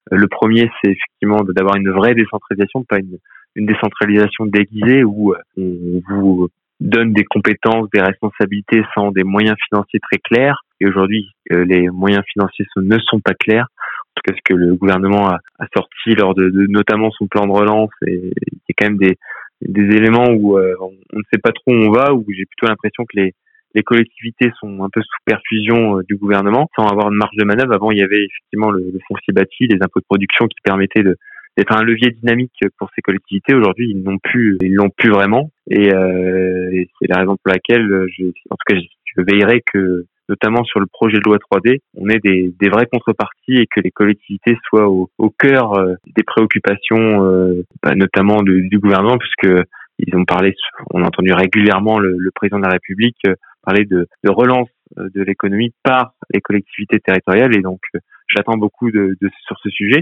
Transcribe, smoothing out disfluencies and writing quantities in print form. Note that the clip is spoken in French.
Le premier, c'est effectivement d'avoir une vraie décentralisation, pas une décentralisation déguisée où on vous donne des compétences, des responsabilités sans des moyens financiers très clairs. Et aujourd'hui, les moyens financiers ne sont pas clairs. En tout cas, ce que le gouvernement a sorti lors de notamment son plan de relance, et il y a quand même des éléments où on ne sait pas trop où on va, où j'ai plutôt l'impression que les collectivités sont un peu sous perfusion du gouvernement, sans avoir de marge de manœuvre. Avant, il y avait effectivement le foncier bâti, les impôts de production qui permettaient d'être un levier dynamique pour ces collectivités. Aujourd'hui, ils l'ont plus vraiment. Et c'est la raison pour laquelle en tout cas, je veillerai que, notamment sur le projet de loi 3D, on ait des vraies contreparties et que les collectivités soient au cœur des préoccupations, notamment du gouvernement, puisque on a entendu régulièrement le président de la République parler de relance de l'économie par les collectivités territoriales, et donc j'attends beaucoup sur ce sujet.